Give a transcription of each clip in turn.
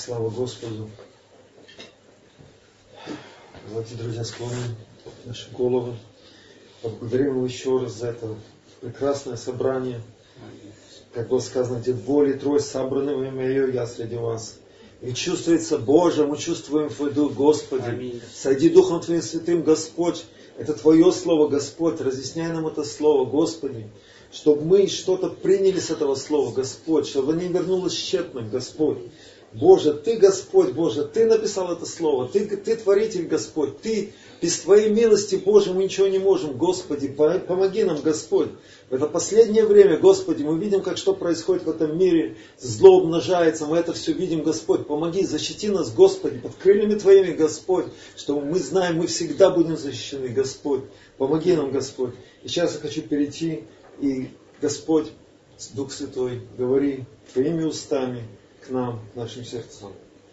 Слава Господу. Давайте, друзья, склоним наши головы. Поблагодарим Его еще раз за это прекрасное собрание. Как было сказано, где двое или трое собраны во имя Мое, я среди вас. И чувствуется Боже, мы чувствуем Твой Дух, Господи. Аминь. Сойди Духом Твоим Святым, Господь. Это Твое Слово, Господь. Разъясняй нам это Слово, Господи. Чтобы мы что-то приняли с этого Слова, Господь. Чтобы не вернулось тщетным, Господь. Боже, Ты, Господь, Боже, Ты написал это Слово. Ты Творитель, Господь. Ты, без Твоей милости, Боже, мы ничего не можем, Господи. Помоги нам, Господь. В это последнее время, Господи, мы видим, как что происходит в этом мире. Зло умножается, мы это все видим, Господь. Помоги, защити нас, Господи, под крыльями Твоими, Господь. Чтобы мы знаем, мы всегда будем защищены, Господь. Помоги нам, Господь. И сейчас я хочу перейти, и Господь, Дух Святой, говори Твоими устами к нам, к нашим сердцам.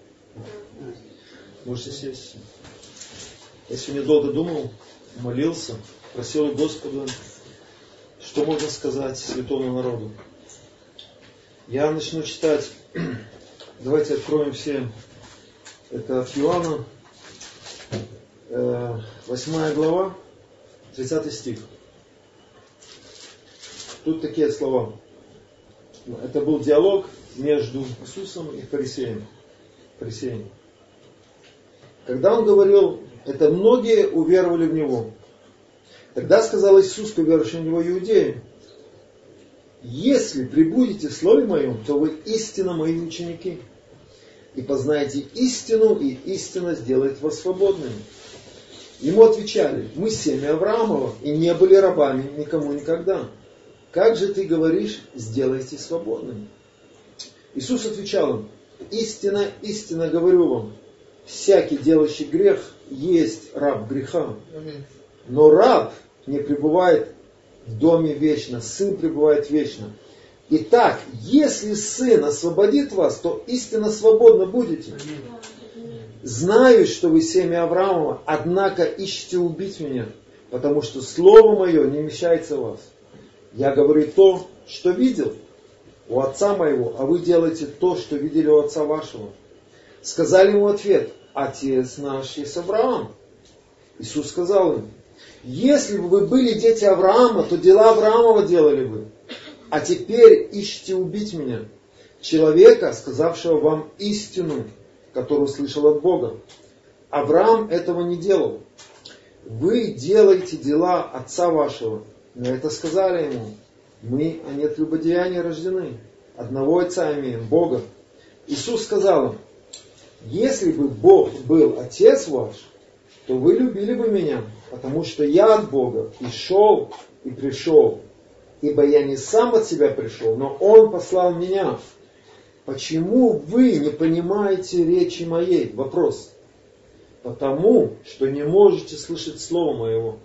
Можете сесть. Я сегодня долго думал, молился, просил у Господа, что можно сказать святому народу. Я начну читать. Давайте откроем все. Это от Иоанна, 8 глава, 30 стих. Тут такие слова. Это был диалог между Иисусом и фарисеем. Когда Он говорил, это многие уверовали в Него. Тогда сказал Иисус к уверовавшим в Него иудеям: если пребудете в Слове Моем, то вы истинно Мои ученики. И познаете истину, и истина сделает вас свободными. Ему отвечали: мы семя Авраамова, и не были рабами никому никогда. Как же ты говоришь, сделайте свободными? Иисус отвечал им: истинно, истинно говорю вам, всякий делающий грех есть раб греха. Но раб не пребывает в доме вечно, сын пребывает вечно. Итак, если сын освободит вас, то истинно свободны будете. Знаю, что вы семя Авраамова, однако ищете убить меня, потому что слово мое не вмещается в вас. Я говорю то, что видел у отца моего, а вы делаете то, что видели у отца вашего. Сказали ему в ответ: отец наш есть Авраам. Иисус сказал им: если бы вы были дети Авраама, то дела Авраамова делали бы. А теперь ищете убить меня, человека, сказавшего вам истину, которую слышал от Бога. Авраам этого не делал. Вы делаете дела отца вашего. На это сказали ему: мы, а не от любодеяния рождены, одного отца имеем, Бога. Иисус сказал им: если бы Бог был отец ваш, то вы любили бы меня, потому что я от Бога и шел, и пришел. Ибо я не сам от себя пришел, но Он послал меня. Почему вы не понимаете речи моей? Вопрос. Потому что не можете слышать слова моего.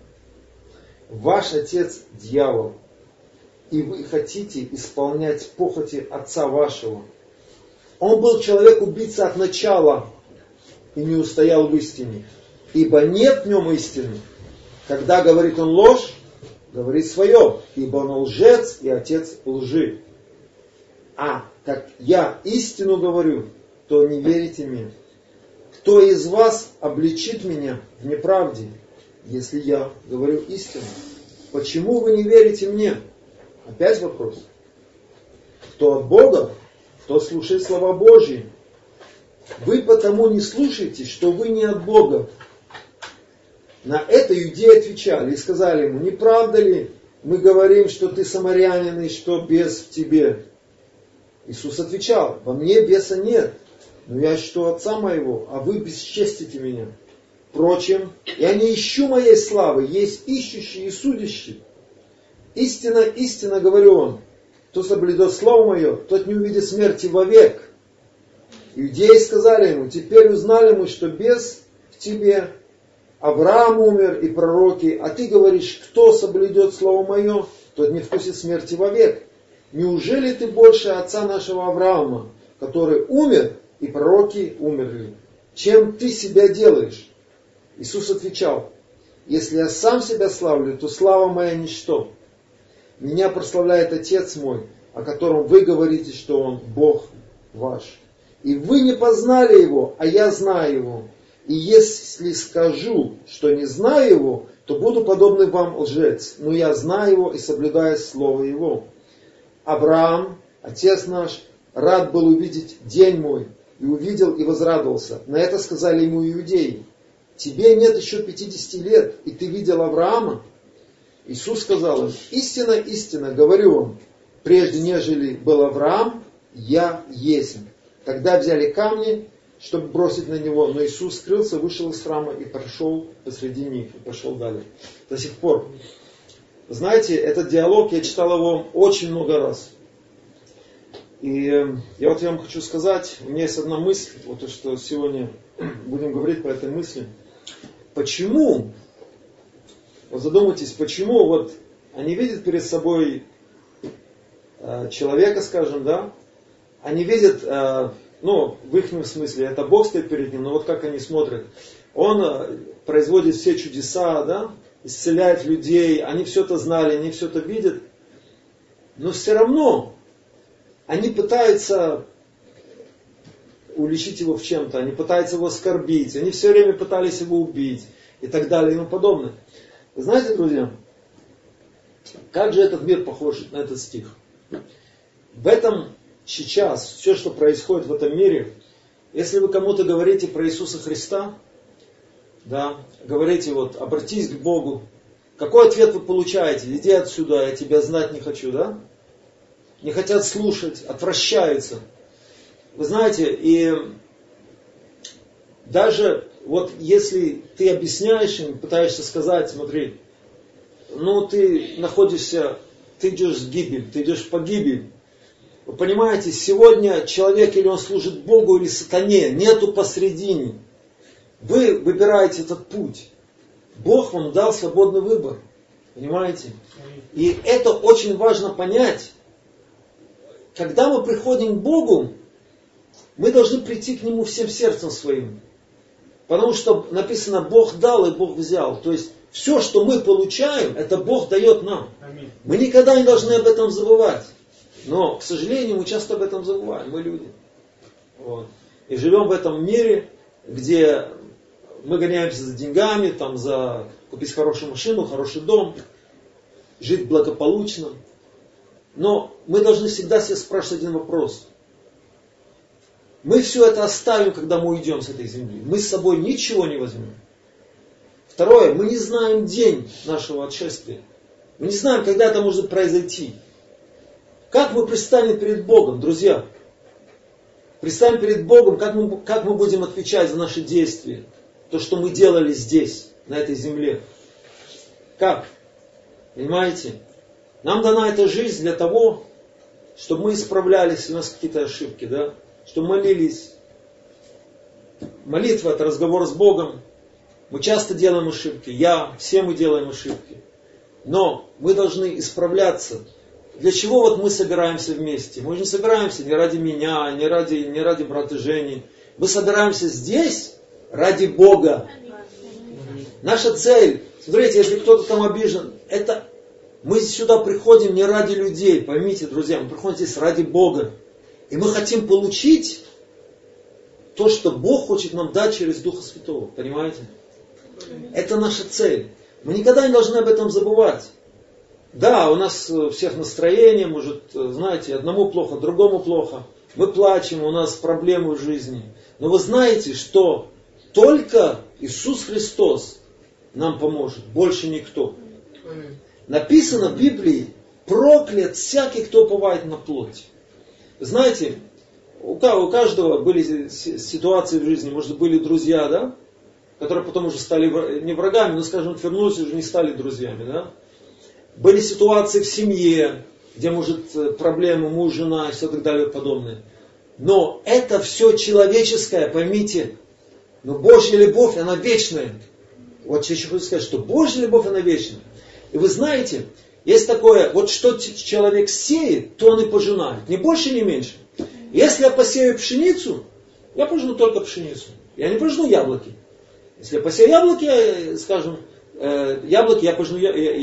Ваш отец дьявол, и вы хотите исполнять похоти отца вашего. Он был человек-убийца от начала и не устоял в истине. Ибо нет в нем истины. Когда говорит он ложь, говорит свое, ибо он лжец и отец лжи. А как я истину говорю, то не верите мне. Кто из вас обличит меня в неправде, если я говорю истину? Почему вы не верите мне? Опять вопрос. Кто от Бога, кто слушает слова Божьи. Вы потому не слушаете, что вы не от Бога. На это иудеи отвечали и сказали ему: не правда ли мы говорим, что ты самарянин и что бес в тебе? Иисус отвечал: во мне беса нет, но я что отца моего, а вы бесчестите меня. Впрочем, я не ищу моей славы, есть ищущий и судящий. Истинно, истинно говорю вам, кто соблюдет слово мое, тот не увидит смерти вовек. Иудеи сказали ему: теперь узнали мы, что бес в тебе. Авраам умер и пророки, а ты говоришь: кто соблюдет слово мое, тот не вкусит смерти вовек. Неужели ты больше отца нашего Авраама, который умер и пророки умерли? Чем ты себя делаешь? Иисус отвечал: если я сам себя славлю, то слава моя ничто. Меня прославляет Отец мой, о котором вы говорите, что Он Бог ваш. И вы не познали его, а я знаю его. И если скажу, что не знаю его, то буду подобный вам лжец. Но я знаю его и соблюдаю слово его. Авраам, отец наш, рад был увидеть день мой. И увидел и возрадовался. На это сказали ему иудеи. Тебе нет еще 50 лет, и ты видел Авраама? Иисус сказал им: истинно, истинно, говорю вам, прежде нежели был Авраам, я есть. Тогда взяли камни, чтобы бросить на него, но Иисус скрылся, вышел из храма и прошел посреди них, и пошел далее. До сих пор. Знаете, этот диалог, я читал его очень много раз. И я вам хочу сказать, у меня есть одна мысль, вот то, что сегодня будем говорить по этой мысли. Почему, вот задумайтесь, почему вот они видят перед собой человека, скажем, да, они видят, в их смысле, это Бог стоит перед ним, но вот как они смотрят, Он производит все чудеса, да, исцеляет людей, они все это знали, они все это видят, но все равно они пытаются уличить его в чем-то, они пытаются его оскорбить, они все время пытались его убить и так далее и тому подобное. Вы знаете, друзья, как же этот мир похож на этот стих? В этом сейчас, все, что происходит в этом мире, если вы кому-то говорите про Иисуса Христа, да, говорите вот, обратись к Богу, какой ответ вы получаете? Иди отсюда, я тебя знать не хочу, да? Не хотят слушать, отвращаются. Вы знаете, и даже вот если ты объясняешь им, пытаешься сказать, смотри, ты находишься, ты идешь в гибель, ты идешь в погибель. Вы понимаете, сегодня человек или он служит Богу, или сатане, нету посредине. Вы выбираете этот путь. Бог вам дал свободный выбор. Понимаете? И это очень важно понять. Когда мы приходим к Богу, мы должны прийти к Нему всем сердцем своим. Потому что написано, Бог дал и Бог взял. То есть, все, что мы получаем, это Бог дает нам. Мы никогда не должны об этом забывать. Но, к сожалению, мы часто об этом забываем, мы люди. Вот. И живем в этом мире, где мы гоняемся за деньгами, за купить хорошую машину, хороший дом, жить благополучно. Но мы должны всегда себя спрашивать один вопрос. Мы все это оставим, когда мы уйдем с этой земли. Мы с собой ничего не возьмем. Второе, мы не знаем день нашего отшествия. Мы не знаем, когда это может произойти. Как мы предстанем перед Богом, друзья? Предстанем перед Богом, как мы будем отвечать за наши действия. То, что мы делали здесь, на этой земле. Как? Понимаете? Нам дана эта жизнь для того, чтобы мы исправлялись, если у нас какие-то ошибки, да? Чтобы молились. Молитва – это разговор с Богом. Мы часто делаем ошибки. Все мы делаем ошибки. Но мы должны исправляться. Для чего вот мы собираемся вместе? Мы же не собираемся ни ради меня, ни ради брата Жени. Мы собираемся здесь ради Бога. Наша цель, смотрите, если кто-то там обижен, это мы сюда приходим не ради людей, поймите, друзья, мы приходим здесь ради Бога. И мы хотим получить то, что Бог хочет нам дать через Духа Святого, понимаете? Это наша цель. Мы никогда не должны об этом забывать. Да, у нас у всех настроение, может, знаете, одному плохо, другому плохо. Мы плачем, у нас проблемы в жизни. Но вы знаете, что только Иисус Христос нам поможет, больше никто. Написано в Библии, проклят всякий, кто уповает на плоть. Знаете, у каждого были ситуации в жизни, может, были друзья, да, которые потом уже стали не врагами, но, скажем, вернулись и уже не стали друзьями, да. Были ситуации в семье, где, может, проблемы муж, жена и все так далее и подобное. Но это все человеческое, поймите. Но Божья любовь, она вечная. Вот я еще хочу сказать, что Божья любовь, она вечная. И вы знаете, есть такое, вот что человек сеет, то он и пожинает. Ни больше, ни меньше. Если я посею пшеницу, я пожну только пшеницу. Я не пожну яблоки. Если я посею яблоки, скажем, яблоки я пожну,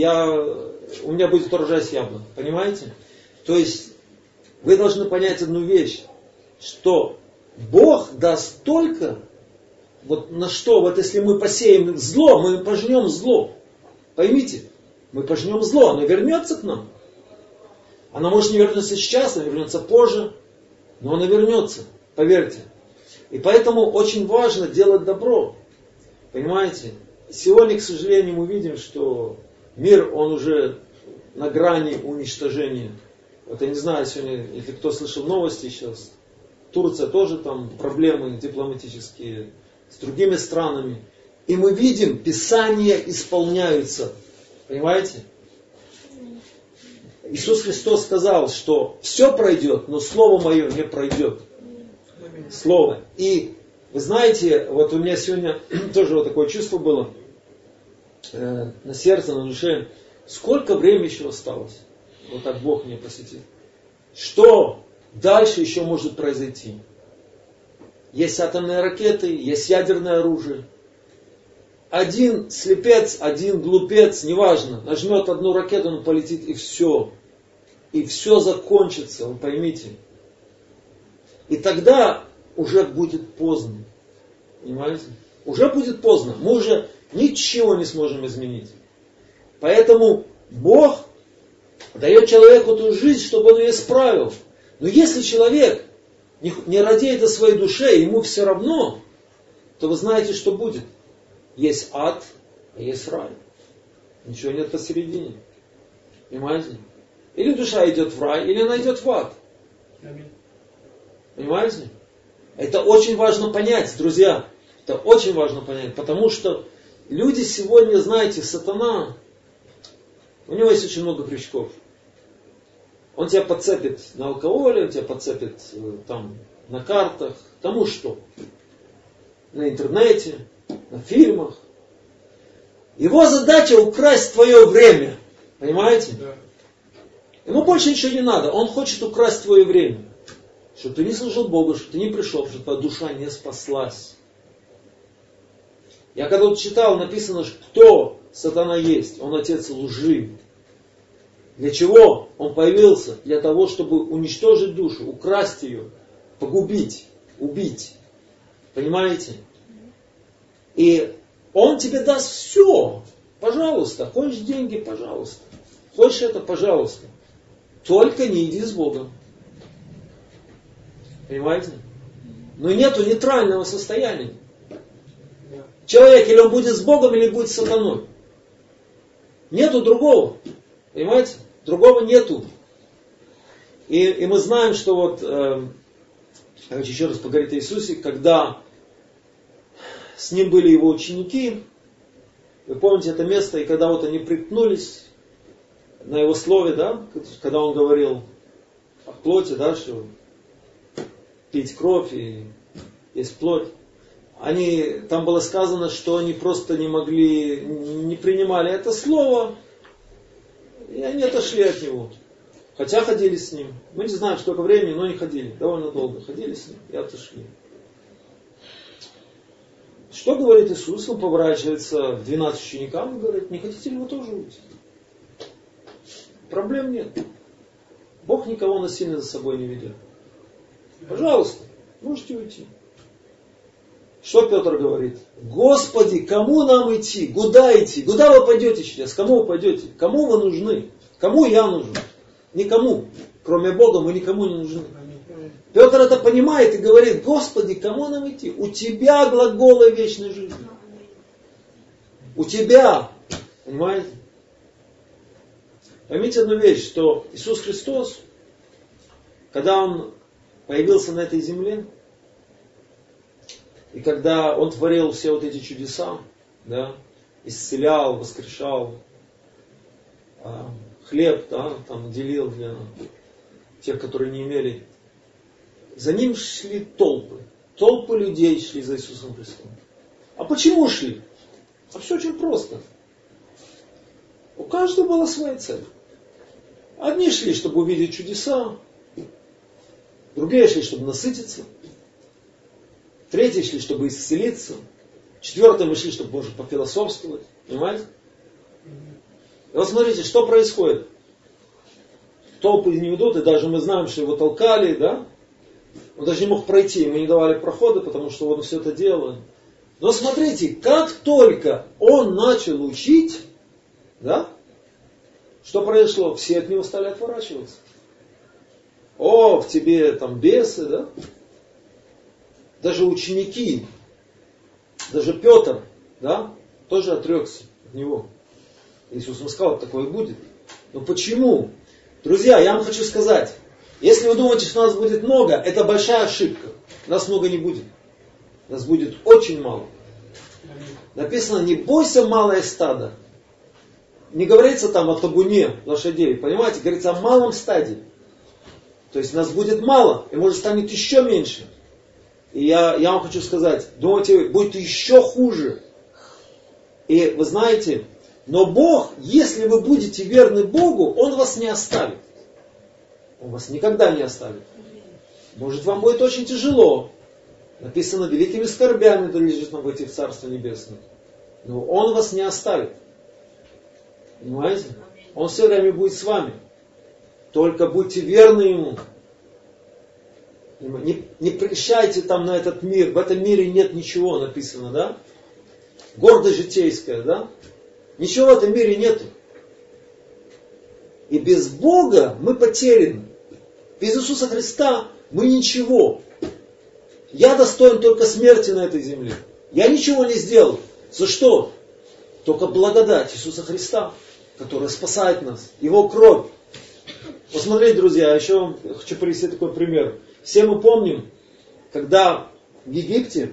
у меня будет урожай с яблок. Понимаете? То есть, вы должны понять одну вещь, что Бог даст только, вот на что, вот если мы посеем зло, мы пожнем зло. Поймите, мы пожнем зло, оно вернется к нам. Оно может не вернуться сейчас, оно вернется позже, но оно вернется, поверьте. И поэтому очень важно делать добро. Понимаете? Сегодня, к сожалению, мы видим, что мир, он уже на грани уничтожения. Вот я не знаю, сегодня, если кто слышал новости сейчас, Турция тоже там проблемы дипломатические с другими странами. И мы видим, Писания исполняются. Понимаете? Иисус Христос сказал, что все пройдет, но Слово Мое не пройдет. Слово. И вы знаете, вот у меня сегодня тоже вот такое чувство было на сердце, на душе. Сколько времени еще осталось? Вот так Бог меня посетил. Что дальше еще может произойти? Есть атомные ракеты, есть ядерное оружие. Один слепец, один глупец, неважно, нажмет одну ракету, он полетит и все. И все закончится, вы поймите. И тогда уже будет поздно. Понимаете? Уже будет поздно. Мы уже ничего не сможем изменить. Поэтому Бог дает человеку эту жизнь, чтобы он ее исправил. Но если человек не радеет о своей душе, ему все равно, то вы знаете, что будет. Есть ад, а есть рай. Ничего нет посередине. Понимаете? Или душа идет в рай, или она идет в ад. Понимаете? Это очень важно понять, друзья. Это очень важно понять. Потому что люди сегодня, знаете, сатана, у него есть очень много крючков. Он тебя подцепит на алкоголе, он тебя подцепит там, на картах, тому что. На интернете, на фильмах. Его задача украсть твое время. Понимаете? Да. Ему больше ничего не надо. Он хочет украсть твое время. Чтобы ты не служил Богу, чтобы ты не пришел, чтобы твоя душа не спаслась. Я когда читал, написано, кто сатана есть. Он отец лжи. Для чего он появился? Для того, чтобы уничтожить душу, украсть ее, погубить, убить. Понимаете? И он тебе даст все. Пожалуйста. Хочешь деньги? Пожалуйста. Хочешь это? Пожалуйста. Только не иди с Богом. Понимаете? Но нету нейтрального состояния. Человек или он будет с Богом, или будет с сатаной. Нету другого. Понимаете? Другого нету. И мы знаем, что вот, я хочу еще раз поговорить о Иисусе, когда с ним были его ученики, вы помните это место, и когда вот они приткнулись на его слове, да, когда он говорил о плоти, да, что пить кровь и есть плоть, там было сказано, что они просто не принимали это слово, и они отошли от него. Хотя ходили с ним. Мы не знаем, сколько времени, но они ходили. Довольно долго ходили с ним и отошли. Что говорит Иисус? Он поворачивается к 12 ученикам и говорит, не хотите ли вы тоже уйти? Проблем нет. Бог никого насильно за собой не ведет. Пожалуйста, можете уйти. Что Петр говорит? Господи, кому нам идти? Куда идти? Куда вы пойдете сейчас? Кому вы пойдете? Кому вы нужны? Кому я нужен? Никому. Кроме Бога мы никому не нужны. Петр это понимает и говорит, Господи, кому нам идти? У Тебя глаголы вечной жизни. У Тебя. Понимаете? Поймите одну вещь, что Иисус Христос, когда Он появился на этой земле, и когда Он творил все вот эти чудеса, да, исцелял, воскрешал, хлеб, да, там делил для тех, которые не имели, за Ним шли толпы. Толпы людей шли за Иисусом Христом. А почему шли? А все очень просто. У каждого была своя цель. Одни шли, чтобы увидеть чудеса, другие шли, чтобы насытиться, третьи шли, чтобы исцелиться, четвертые мы шли, чтобы, может, пофилософствовать. Понимаете? И вот смотрите, что происходит. Толпы не ведут, и даже мы знаем, что его толкали, да? Он даже не мог пройти, ему не давали прохода, потому что он все это делал. Но смотрите, как только он начал учить, да, что произошло? Все от него стали отворачиваться. О, в тебе там бесы, да? Даже ученики, даже Петр, да, тоже отрекся от него. Иисус ему сказал, такое будет. Но почему? Друзья, я вам хочу сказать, если вы думаете, что нас будет много, это большая ошибка. Нас много не будет. Нас будет очень мало. Написано, не бойся, малое стадо. Не говорится там о табуне лошадей, понимаете? Говорится о малом стаде. То есть нас будет мало, и может станет еще меньше. И я вам хочу сказать, думаете, будет еще хуже. И вы знаете, но Бог, если вы будете верны Богу, Он вас не оставит. Он вас никогда не оставит. Может, вам будет очень тяжело. Написано, великими скорбями надлежит нам войти в Царство Небесное. Но Он вас не оставит. Понимаете? Он все время будет с вами. Только будьте верны Ему. Не прельщайте там на этот мир. В этом мире нет ничего, написано, да? Гордость житейская, да? Ничего в этом мире нету. И без Бога мы потеряны. Без Иисуса Христа мы ничего. Я достоин только смерти на этой земле. Я ничего не сделал. За что? Только благодать Иисуса Христа, которая спасает нас. Его кровь. Посмотрите, друзья, еще хочу привести такой пример. Все мы помним, когда в Египте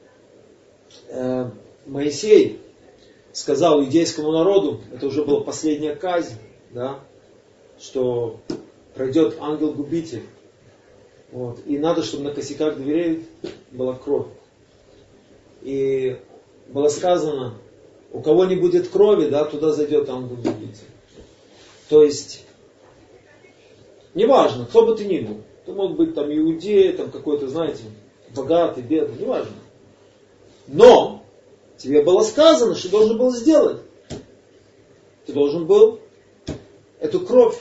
Моисей сказал иудейскому народу, это уже была последняя казнь, да, что пройдет ангел-губитель. Вот, и надо, чтобы на косяках дверей была кровь. И было сказано, у кого не будет крови, да, туда зайдет ангел-губитель. То есть, неважно, кто бы ты ни был. Ты мог быть там иудей, там какой-то, знаете, богатый, бедный, неважно. Но тебе было сказано, что ты должен был сделать. Ты должен был эту кровь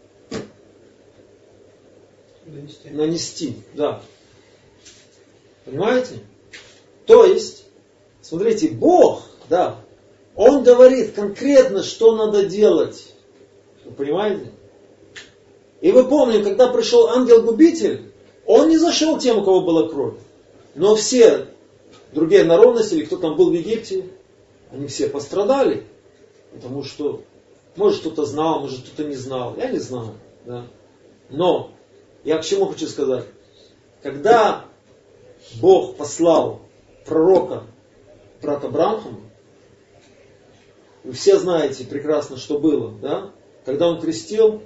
нанести. Да. Понимаете? То есть, смотрите, Бог, да, Он говорит конкретно, что надо делать. Вы понимаете? И вы помните, когда пришел ангел-губитель, он не зашел тем, у кого была кровь. Но все другие народности, или кто там был в Египте, они все пострадали. Потому что, может, кто-то знал, может, кто-то не знал. Я не знаю. Да. Но, я к чему хочу сказать. Когда Бог послал пророка, брата Бранхама, вы все знаете прекрасно, что было. Да? Когда он крестил,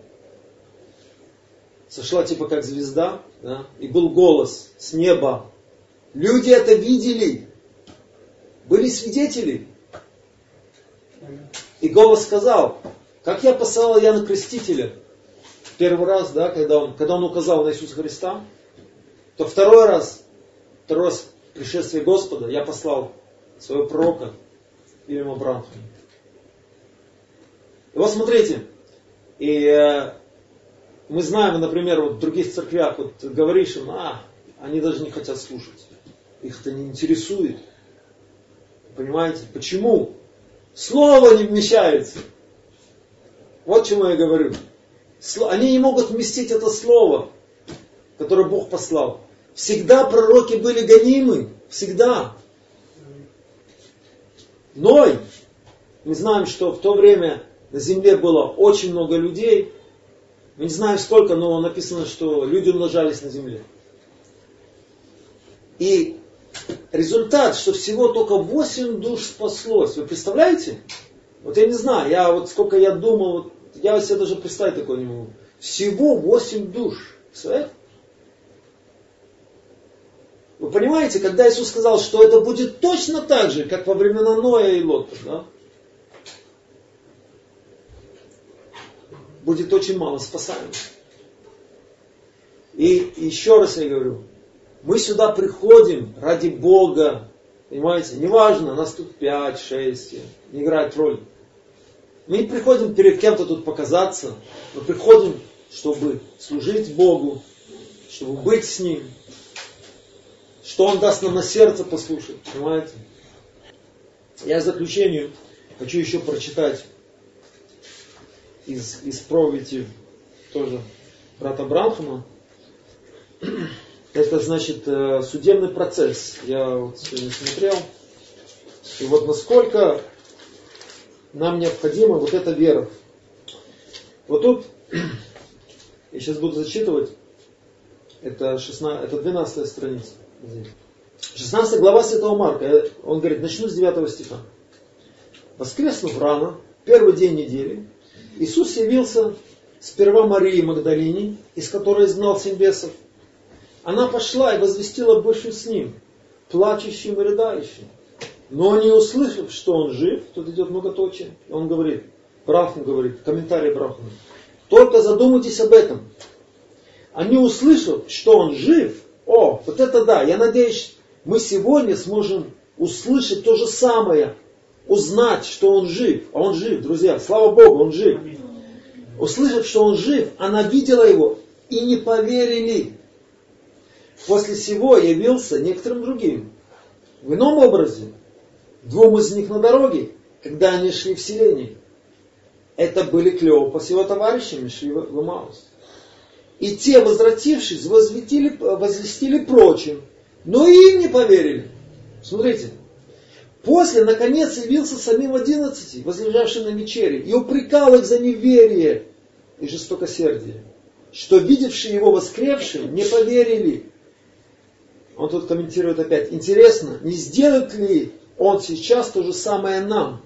сошла типа как звезда, да, и был голос с неба. Люди это видели, были свидетели. И голос сказал, как я послал Иоанна Крестителя первый раз, да, когда он указал на Иисуса Христа, то второй раз пришествие Господа я послал своего пророка Вильяма Бранхама. И вот смотрите, и мы знаем, например, вот в других церквях, вот говоришь им, они даже не хотят слушать. Их это не интересует. Понимаете? Почему? Слово не вмещается. Вот чему я говорю. Они не могут вместить это слово, которое Бог послал. Всегда пророки были гонимы. Всегда. Ной. Мы знаем, что в то время на земле было очень много людей. Мы не знаем сколько, но написано, что люди умножались на земле. И результат, что всего только 8 душ спаслось. Вы представляете? Вот я не знаю, вот сколько я думал, вот, я себе даже представить такое не могу. Всего 8 душ. Представляете? Вы понимаете, когда Иисус сказал, что это будет точно так же, как во времена Ноя и Лота, да? Будет очень мало спасаемых. И еще раз я говорю, мы сюда приходим ради Бога. Понимаете? Неважно, нас тут 5, 6, не играет роли. Мы не приходим перед кем-то тут показаться. Мы приходим, чтобы служить Богу, чтобы быть с Ним. Что Он даст нам на сердце послушать, понимаете? Я в заключение хочу еще прочитать из проповеди тоже брата Бранхама. Это значит судебный процесс. Я вот сегодня смотрел. И вот насколько нам необходима вот эта вера. Вот тут, я сейчас буду зачитывать, это 12 страница. 16 глава Святого Марка. Он говорит, начну с 9 стиха. Воскреснув рано, первый день недели, Иисус явился сперва Марии Магдалине, из которой изгнал 7 бесов. Она пошла и возвестила бывшим с ним, плачущим и рыдающим. Но не услышав, что он жив, тут идет многоточие, он говорит, Брахма говорит, комментарий Брахма, только задумайтесь об этом. А не услышав, что он жив, вот это да, я надеюсь, мы сегодня сможем услышать то же самое, узнать, что он жив. А он жив, друзья, слава Богу, он жив. Услышав, что он жив, она видела его и не поверили. После сего явился некоторым другим, в ином образе, 2 из них на дороге, когда они шли в селение. Это были Клеопа с его товарищами, шли в Эмаус. И те, возвратившись, возвестили прочим, но и им не поверили. Смотрите. После, наконец, явился самим 11, возлежавшим на вечере, и упрекал их за неверие и жестокосердие, что видевшие его воскресшим не поверили. Он тут комментирует опять. Интересно, не сделает ли он сейчас то же самое нам?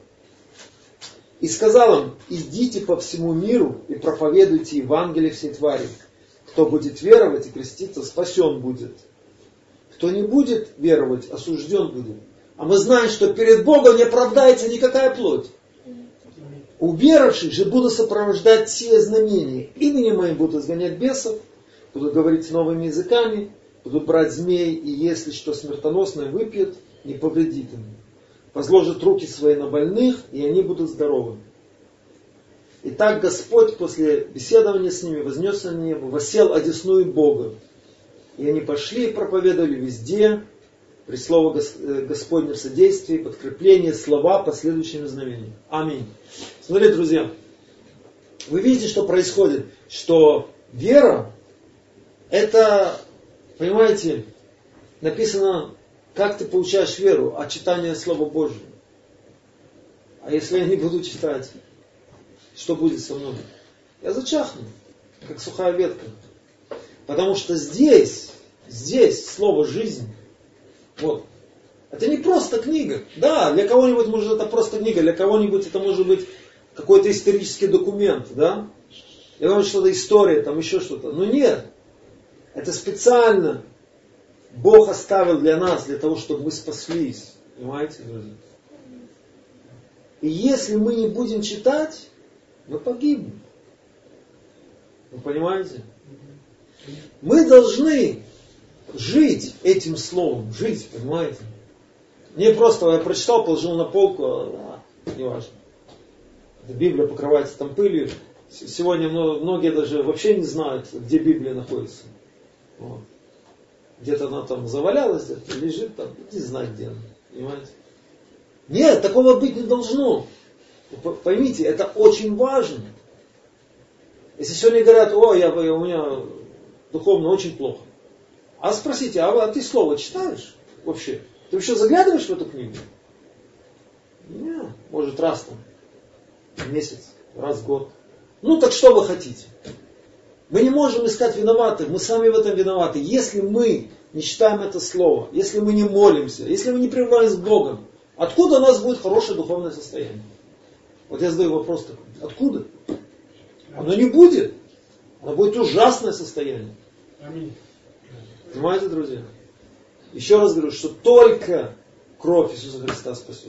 И сказал им, идите по всему миру и проповедуйте Евангелие всей твари. Кто будет веровать и креститься, спасен будет. Кто не будет веровать, осужден будет. А мы знаем, что перед Богом не оправдается никакая плоть. Уверовавших же будут сопровождать все знамения. Именем моим будут изгонять бесов, будут говорить новыми языками, будут брать змей, и если что смертоносное выпьют, не повредит им. Возложат руки свои на больных, и они будут здоровы. Итак, Господь после беседования с ними вознесся на небо, воссел одесную Бога. И они пошли и проповедовали везде, при слове Господне в содействии, подкрепление слова последующими знамениями. Аминь. Смотрите, друзья, вы видите, что происходит, что вера, это, понимаете, написано, как ты получаешь веру от читания Слова Божьего. А если я не буду читать, что будет со мной? Я зачахну, как сухая ветка. Потому что здесь слово жизнь. Вот. Это не просто книга. Да, для кого-нибудь может это просто книга, для кого-нибудь это может быть какой-то исторический документ, да? Я думаю, что это история, там еще что-то. Но нет. Это специально Бог оставил для нас, для того, чтобы мы спаслись. Понимаете, друзья? И если мы не будем читать, мы погибнем. Вы понимаете? Мы должны жить этим словом, жить, понимаете? Не просто я прочитал, положил на полку, не важно. Библия покрывается там пылью. Сегодня многие даже вообще не знают, где Библия находится. Вот. Где-то она там завалялась, где-то лежит там, не знаю где она, понимаете? Нет, такого быть не должно. Поймите, это очень важно. Если сегодня говорят, у меня духовно очень плохо. А спросите, а ты слово читаешь вообще? Ты вообще заглядываешь в эту книгу? Нет, может раз там, в месяц, раз в год. Ну так что вы хотите? Мы не можем искать виноватых, мы сами в этом виноваты. Если мы не читаем это слово, если мы не молимся, если мы не пребываем с Богом, откуда у нас будет хорошее духовное состояние? Вот я задаю вопрос такой. Откуда? Оно не будет. Оно будет ужасное состояние. Аминь. Понимаете, друзья? Еще раз говорю, что только кровь Иисуса Христа спасет.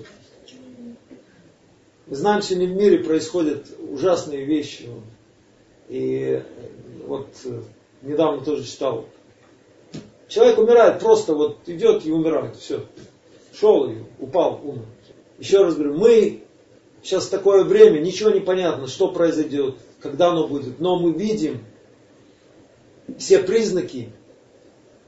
Мы знаем, сегодня в мире происходят ужасные вещи. И вот недавно тоже читал. Человек умирает, просто вот идет и умирает. Все. Шел и упал, умер. Еще раз говорю, мы сейчас в такое время, ничего не понятно, что произойдет, когда оно будет. Но мы видим все признаки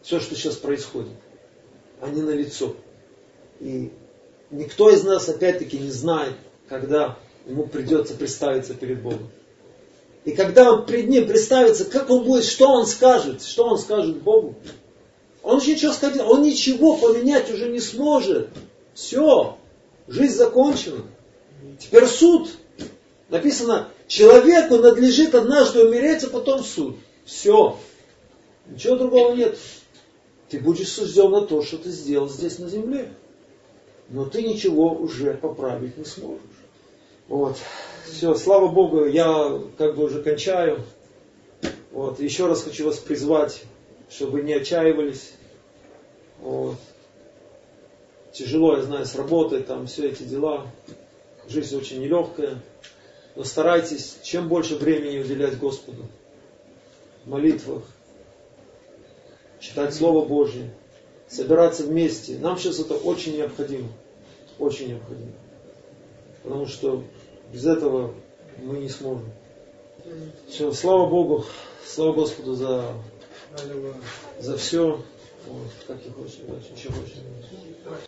Все, что сейчас происходит. Они налицо. И никто из нас, опять-таки, не знает, когда ему придется представиться перед Богом. И когда он перед ним представится, как он будет, что он скажет Богу. Он же ничего сказать, он ничего поменять уже не сможет. Все, жизнь закончена. Теперь суд. Написано, человеку надлежит однажды умереть, а потом суд. Все. Ничего другого нет. Ты будешь сужден на то, что ты сделал здесь на земле. Но ты ничего уже поправить не сможешь. Вот. Все, слава Богу, я уже кончаю. Вот. Еще раз хочу вас призвать, чтобы вы не отчаивались. Вот. Тяжело, я знаю, с работой, там все эти дела. Жизнь очень нелегкая. Но старайтесь чем больше времени уделять Господу. В молитвах. Читать Слово Божье. Собираться вместе. Нам сейчас это очень необходимо. Очень необходимо. Потому что без этого мы не сможем. Все, слава Богу. Слава Господу за все. Вот, как и хочешь, еще хочешь.